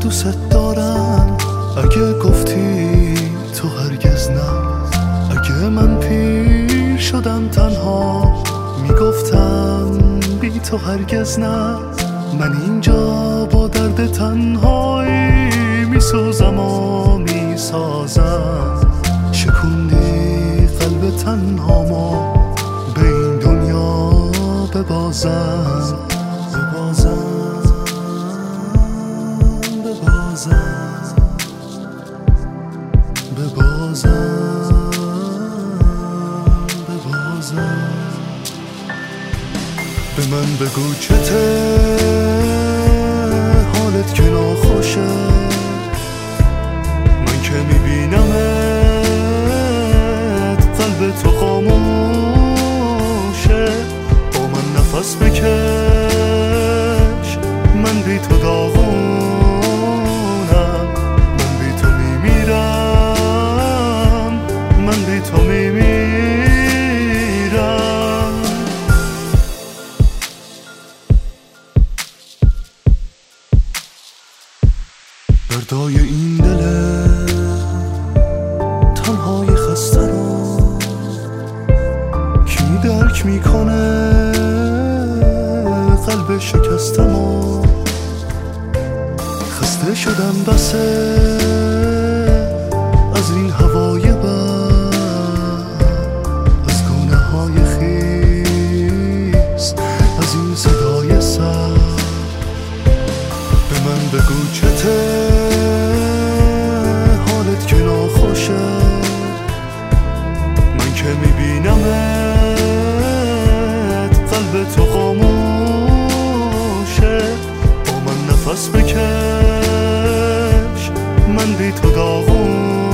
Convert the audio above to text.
دوست دارم. اگه گفتی تو هرگز نه، اگه من پیر شدم تنها میگفتم بی تو هرگز نه. من اینجا با درد تنهایی میسوزم و میسازم. شکوندی قلب تنهامو به این دنیا ببازم، ببازم، ببازم، ببازم، ببازم. به من بگو چته حالت که ناخوشه، من که میبینمت قلب تو خاموشه. با من نفس بکش، من بی تو داغونم. من بی تو میمیرم، من بی تو میمیرم. دردای این دل تنهای خسته رو کی درک میکنه؟ قلب شکستمو خسته شدم بسه از این هوای بد، از گونه های خیس، از این صدای سر. به من بگو چته حالت که ناخوشه، من که میبینمت قلب تو خاموشه. با من نفس بکش، من بی تو داغون.